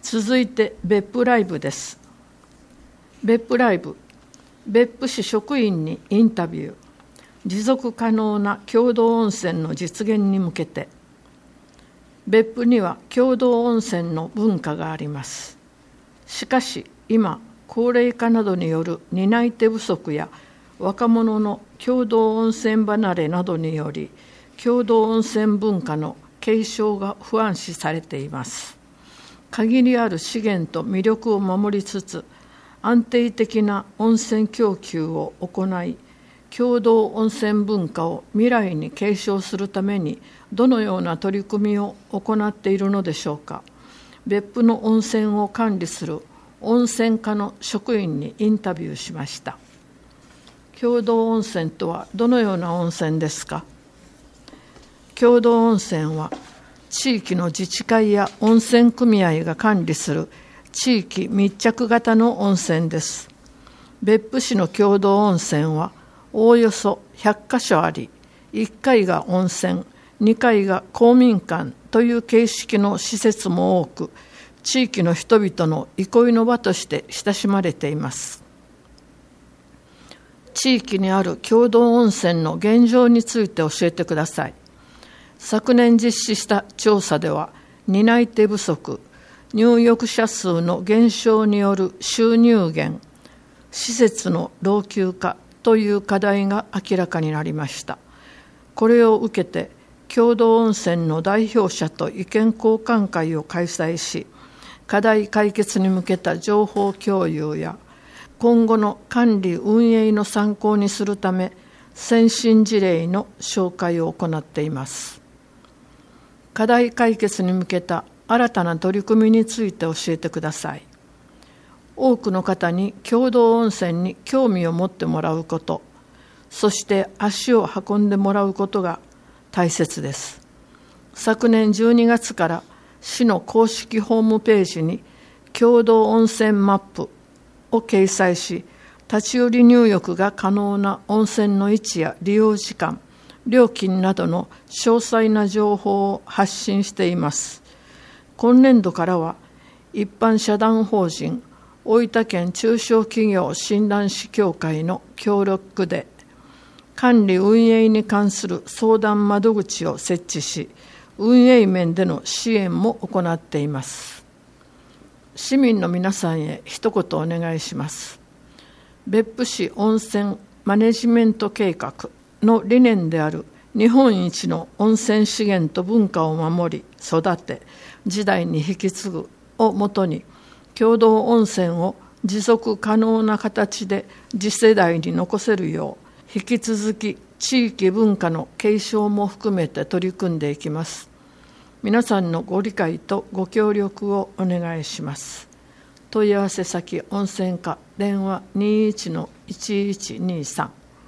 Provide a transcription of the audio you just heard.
続いて別府ライブです。別府ライブ、別府市職員にインタビュー、持続可能な共同温泉の実現に向けて。別府には共同温泉の文化があります。しかし今、高齢化などによる担い手不足や若者の共同温泉離れなどにより、共同温泉文化の継承が不安視されています。限りある資源と魅力を守りつつ、安定的な温泉供給を行い、共同温泉文化を未来に継承するためにどのような取り組みを行っているのでしょうか。別府の温泉を管理する温泉課の職員にインタビューしました。共同温泉とはどのような温泉ですか。共同温泉は地域の自治会や温泉組合が管理する地域密着型の温泉です。別府市の共同温泉はおおよそ100カ所あり、1階が温泉、2階が公民館という形式の施設も多く、地域の人々の憩いの場として親しまれています。地域にある共同温泉の現状について教えてください。昨年実施した調査では、担い手不足、入浴者数の減少による収入減、施設の老朽化という課題が明らかになりました。これを受けて、共同温泉の代表者と意見交換会を開催し、課題解決に向けた情報共有や、今後の管理運営の参考にするため、先進事例の紹介を行っています。課題解決に向けた新たな取り組みについて教えてください。多くの方に共同温泉に興味を持ってもらうこと、そして足を運んでもらうことが大切です。昨年12月から市の公式ホームページに共同温泉マップを掲載し、立ち寄り入浴が可能な温泉の位置や利用時間、料金などの詳細な情報を発信しています。今年度からは一般社団法人大分県中小企業診断士協会の協力で管理運営に関する相談窓口を設置し、運営面での支援も行っています。市民の皆さんへ一言お願いします。別府市温泉マネジメント計画の理念である日本一の温泉資源と文化を守り育て、時代に引き継ぐをもとに、共同温泉を持続可能な形で次世代に残せるよう、引き続き地域文化の継承も含めて取り組んでいきます。皆さんのご理解とご協力をお願いします。問い合わせ先温泉課、電話 21-1123